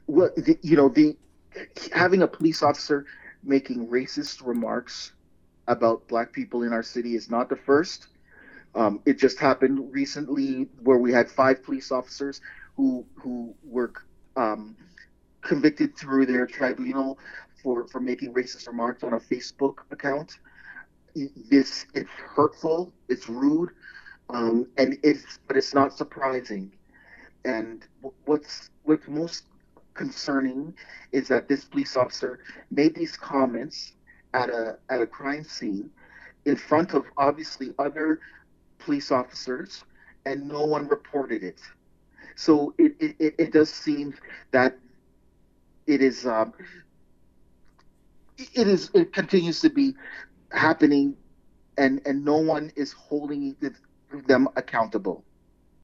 Well, the having a police officer making racist remarks about black people in our city is not the first. It just happened recently where we had five police officers who were um, convicted through their tribunal for making racist remarks on a Facebook account. This it's hurtful, it's rude, and it's not surprising. And what's most concerning is that this police officer made these comments at a crime scene in front of obviously other police officers, and no one reported it. So it does seem that it is it continues to be happening, and no one is holding them accountable.